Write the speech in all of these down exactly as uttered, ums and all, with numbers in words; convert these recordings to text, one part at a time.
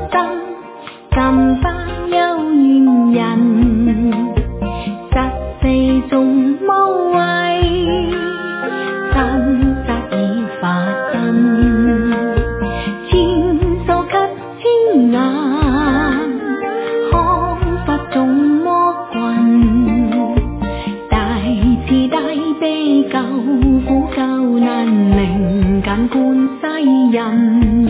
生，咁巴有緣人，十四種無畏，真實已發生，千手給千眼，看法眾魔棍，大慈大悲救苦救難，靈感觀世音。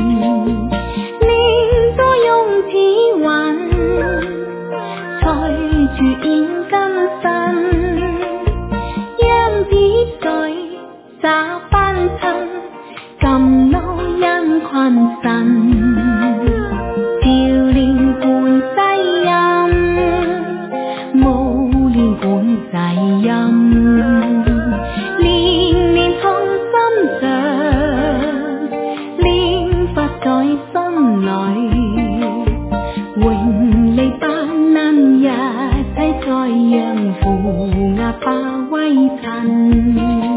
住現今生，因子水灑凡塵，甘露因群神，照亮觀世音，無念觀世音，年年同心上，念佛在心裏，永利不能一再讓負壓化為塵。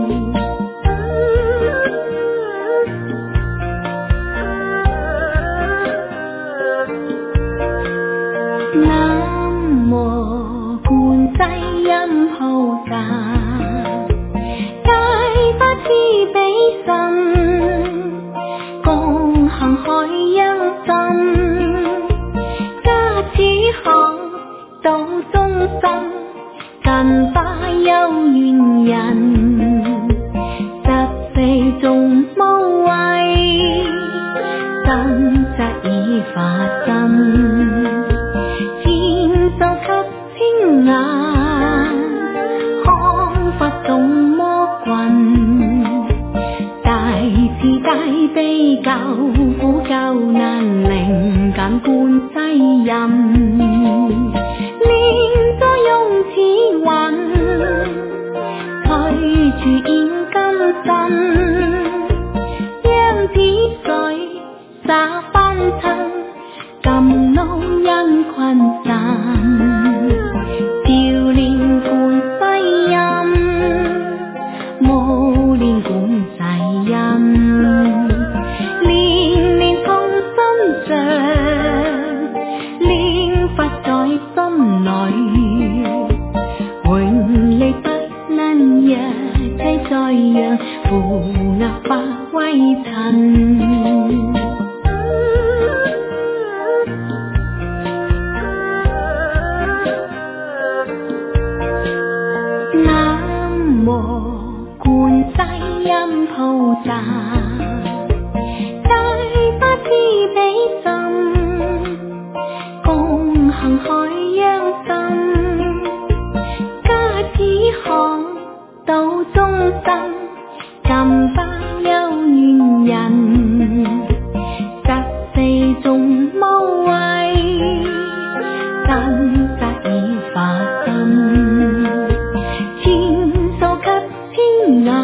南無觀世音菩薩，大法慈悲心，共行海洋心，加持行度眾生，近巴有緣人，十四種無畏，真實已發生，千手給千眼，看法眾魔棍，大慈大悲救苦救難，靈感觀世音。住現今生，因子水灑凡塵，甘露因群神，照亮觀世音，無念觀世音，年年同心上，念佛在心裏，永利不能一再讓負壓化為塵。南無觀世音菩薩，大法慈悲心，共行海洋心，加持行度眾生，近巴有緣人，十四種無畏，真實已發生，千手給千眼，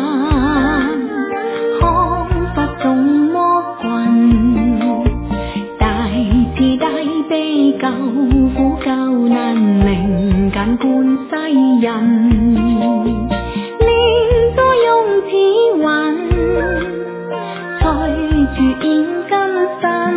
看法眾魔棍，大慈大悲救苦救難，靈感觀世音。住現今生，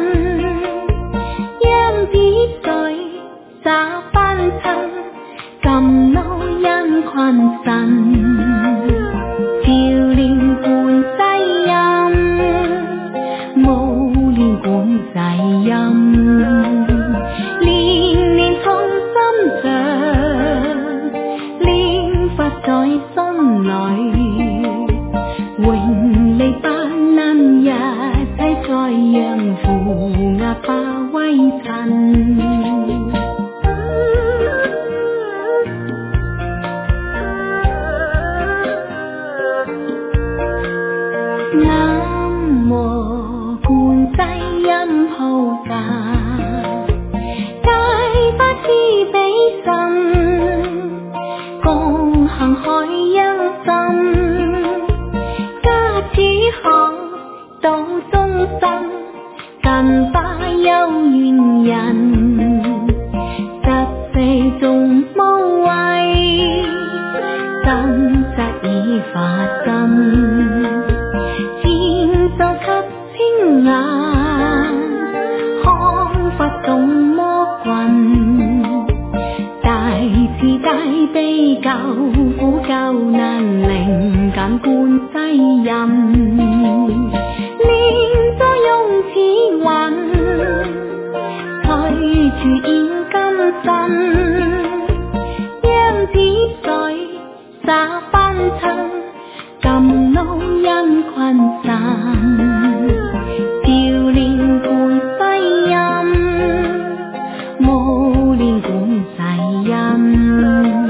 因子水灑凡塵，甘露因群神，照亮觀世音，無念觀世音，年年同心上，念佛在心裏，永利不能一再讓負壓化為塵。南無觀世音菩薩，大法慈悲心，共行海洋心，加持行度眾生，近巴有緣人，十四種無畏，真實已發生，千手給千眼，看練咗用此運，隨住現今身，讓子水灑翻親，甘露因困散，照練盤西音，無練管世音。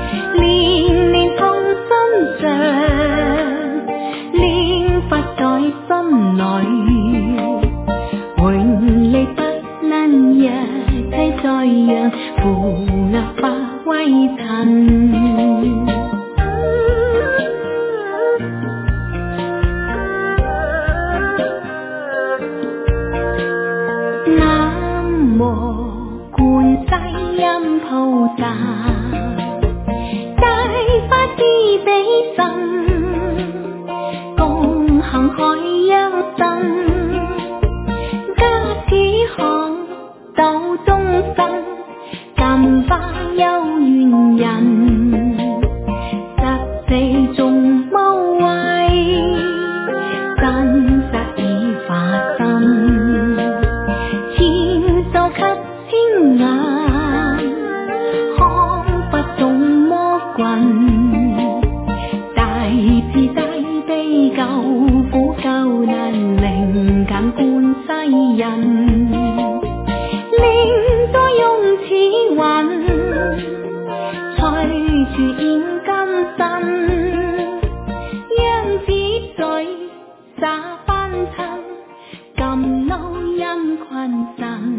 心裏永離不能一切再讓負壓化灰塵。南無觀世音菩薩，大法慈悲心，共行海洋生，加此行度眾生，感化有緣人，實地眾無畏，真實已發心，千手給千眼，看不眾魔棍，大慈大悲救苦救難，靈感觀世音，練咗用此運，隨住現今身，讓子水灑翻親，甘露因困散。